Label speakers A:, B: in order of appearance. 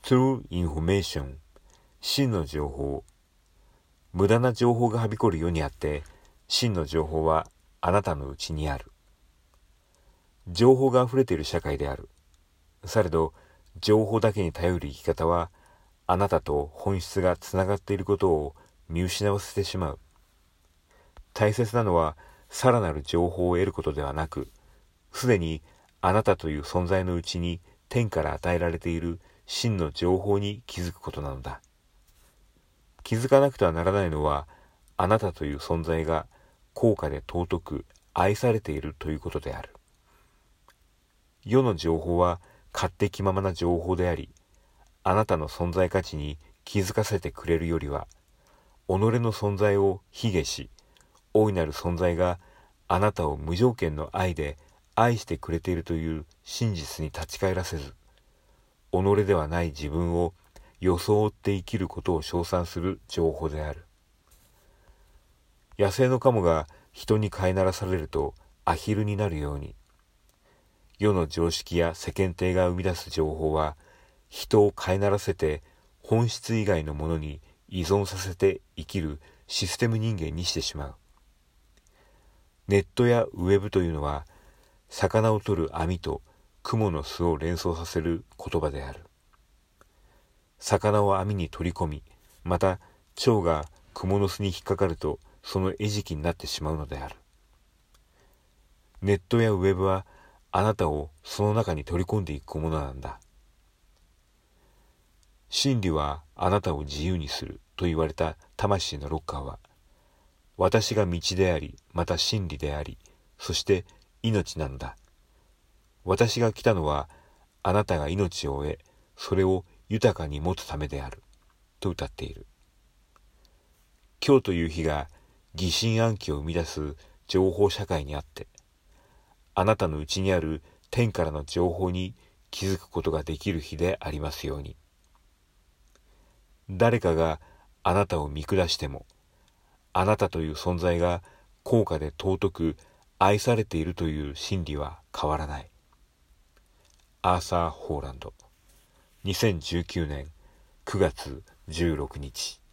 A: True Information 真の情報。無駄な情報がはびこる世にあって、真の情報はあなたのうちにある。情報があふれている社会である。されど、情報だけに頼る生き方は、あなたと本質がつながっていることを見失わせてしまう。大切なのは、さらなる情報を得ることではなく、すでにあなたという存在のうちに天から与えられている真の情報に気づくことなのだ。気づかなくてはならないのは、あなたという存在が高価で尊く愛されているということである。世の情報は勝手気ままな情報であり、あなたの存在価値に気づかせてくれるよりは、己の存在を卑下し、大いなる存在があなたを無条件の愛で愛してくれているという真実に立ち返らせず、己ではない自分を装って生きることを称賛する情報である。野生のカモが人に飼いならされるとアヒルになるように、世の常識や世間体が生み出す情報は、人を飼いならせて本質以外のものに依存させて生きるシステム人間にしてしまう。ネットやウェブというのは、魚を取る網と蜘蛛の巣を連想させる言葉である。魚を網に取り込み、また蝶が蜘蛛の巣に引っかかるとその餌食になってしまうのである。ネットやウェブはあなたをその中に取り込んでいくものなんだ。真理はあなたを自由にすると言われた魂のロッカーは、私が道であり、また真理であり、そして命なのだ。私が来たのは、あなたが命を得、それを豊かに持つためである、と歌っている。今日という日が疑心暗鬼を生み出す情報社会にあって、あなたのうちにある天からの情報に気づくことができる日でありますように。誰かがあなたを見下しても、あなたという存在が高価で尊く愛されているという真理は変わらない。アーサー・ホーランド、2019年9月16日。